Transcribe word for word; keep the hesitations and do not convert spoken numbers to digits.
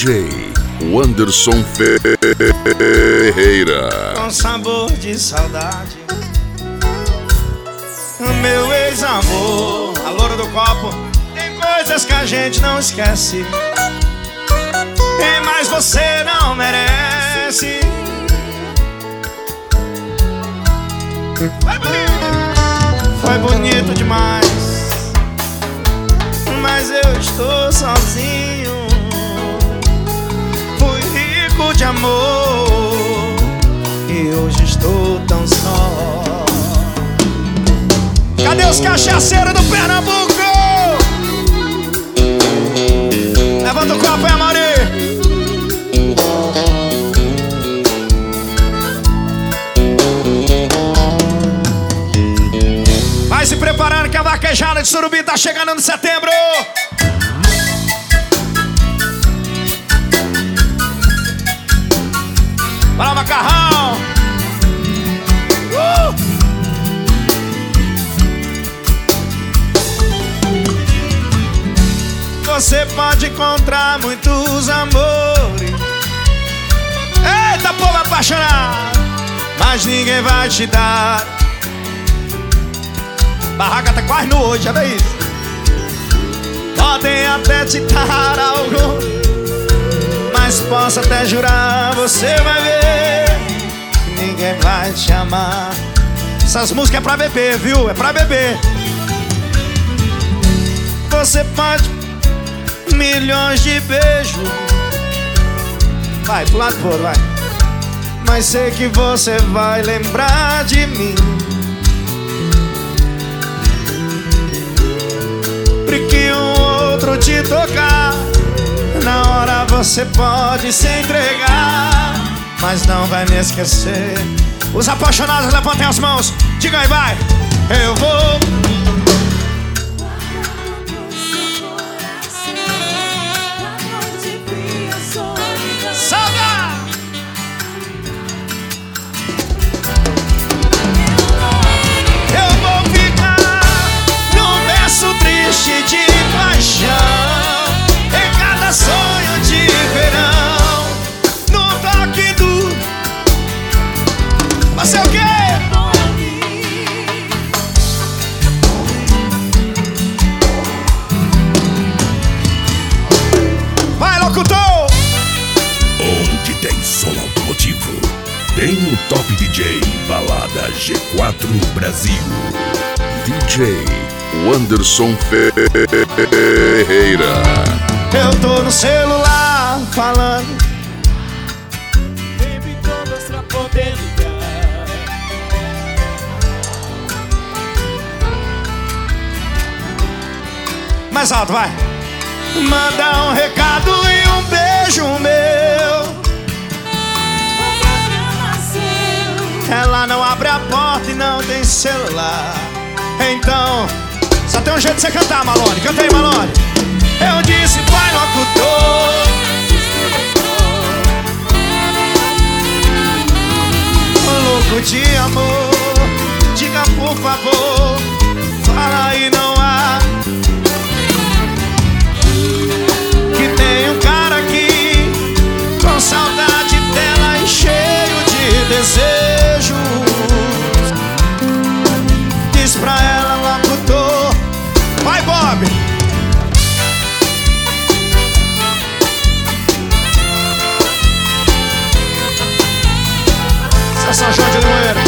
J Wanderson Ferreira. Com sabor de saudade, meu ex-amor, a loura do copo. Tem coisas que a gente não esquece, mas você não merece. Foi bonito, foi bonito demais, mas eu estou sozinho. Fui rico de amor e hoje estou tão só. Cadê os cachaceiros do Pernambuco? Levanta o copo aí, Amari. Vai se preparando que a vaquejada de Surubim tá chegando no setembro. Bora, macarrão. uh! Você pode encontrar muitos amores, eita, povo apaixonado, mas ninguém vai te dar. Barraca tá quase no hoje, olha isso. Podem até te dar algo, mas posso até jurar, você vai ver que ninguém vai te amar. Essas músicas é pra beber, viu? É pra beber. Você pode milhões de beijos, vai pro lado fora, vai. Mas sei que você vai lembrar de mim. Que um outro te tocar, na hora você pode se entregar, mas não vai me esquecer. Os apaixonados levantem as mãos, diga aí, vai. Eu vou salva. Eu vou ficar num verso triste de paixão, em cada sonho de verão, no toque do... Você é o quê? Vai, locutor! Onde tem som automotivo, tem um Top D J Balada G quatro Brasil. D J Wanderson Ferreira. Eu tô no celular falando, sempre todas pra poder ligar. mais alto, vai. Manda um recado e um beijo meu. Ela não abre a porta e não tem celular. Então, só tem um jeito de você cantar, Malone. Canta aí, Malone. Eu disse, vai, locutor. Louco de amor, diga por favor, fala aí, não há, que tem um cara aqui com saudade dela e cheio de desejos. Diz pra ela, locutor. Vai, Bob. Essa São João de Limoeiro.